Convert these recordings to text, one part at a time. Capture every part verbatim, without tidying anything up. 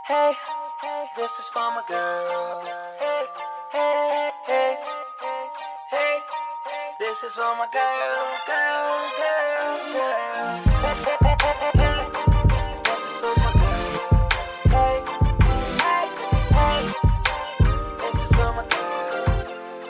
Hey, this is for my girls. Hey, hey, hey, hey, this is for my girls, girls, girls, girls. This is for my girls. Hey, hey, hey, this is for my girls.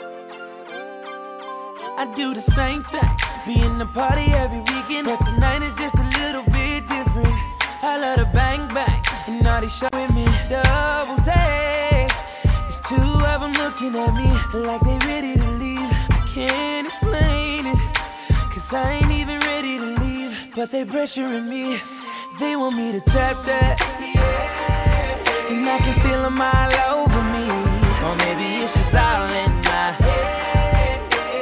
I do the same thing, be in the party every weekend, but tonight is just a little bit different. I love to bang bang, and all they show with me double take. It's two of them looking at me like they ready to leave. I can't explain it, cause I ain't even ready to leave, but they pressuring me. They want me to tap that, yeah, and I can feel them all over me. Or maybe it's just all in my head.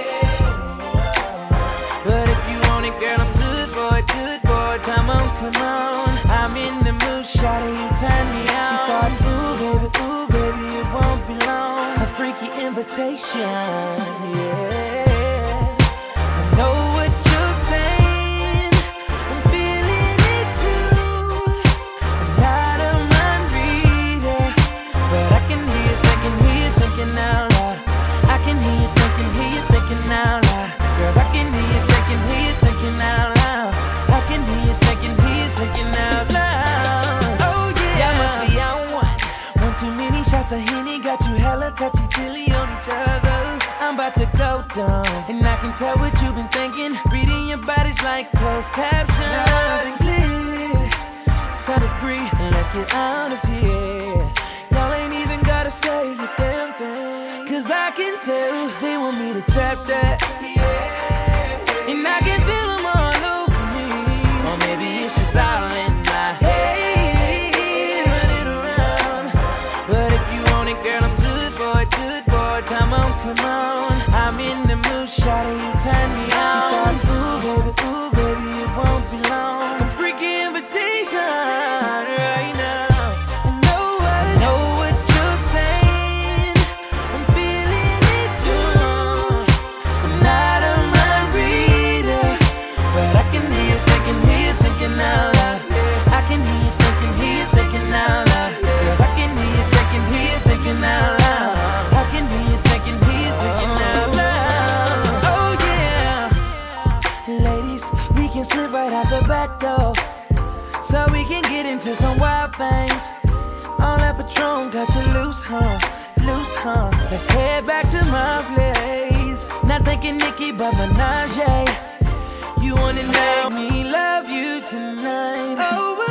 But if you want it, girl, I'm good for it, good for it. Come on, come on, I'm in the mood, shawty, you turn me on. She thought, ooh, baby, ooh, baby, it won't be long. A freaky invitation, yeah. I know what you're saying, I'm feeling it too. I'm not a mind reader, but I can hear you thinking, hear you thinking out loud. I can hear you thinking, hear you thinking out loud. Girl, I can hear you thinking, hear you thinking out loud. I can hear you thinking, hear you thinking out loud. Oh yeah, y'all must be on one. One too many shots of Henny got you hella touchy-feely on each other. I'm about to go down, and I can tell what you've been thinking. Reading your body's like closed caption. Loud and clear, so agree, and let's get out of here. Y'all ain't even gotta say a damn thing, cause I can tell they want me to tap that, yeah, and I can feel them all over me. Or maybe it's just all in my head, run it around. But if you want it, girl, I'm good for it, good for it. Come on, come on, I'm in the mood, shawty, you turn me on. She thought, ooh, baby, ooh, baby, it won't be long. A freaky invitation right now. I know what, I know what you're saying, I'm feeling it too. I'm not a mind reader, but I can hear you thinking, hear you thinking out loud. I can hear you thinking, hear you thinking out loud. Girl, I can hear you thinking, hear you thinking out loud. I can hear you thinking, hear you thinking out loud. Oh yeah, ladies, we can slip right out the back door, so we can get into some wild things. All that Patron got you loose, huh? Loose, huh? Let's head back to my place. Not thinking Nicki, but Minaj. You wanna make me love you tonight? Oh,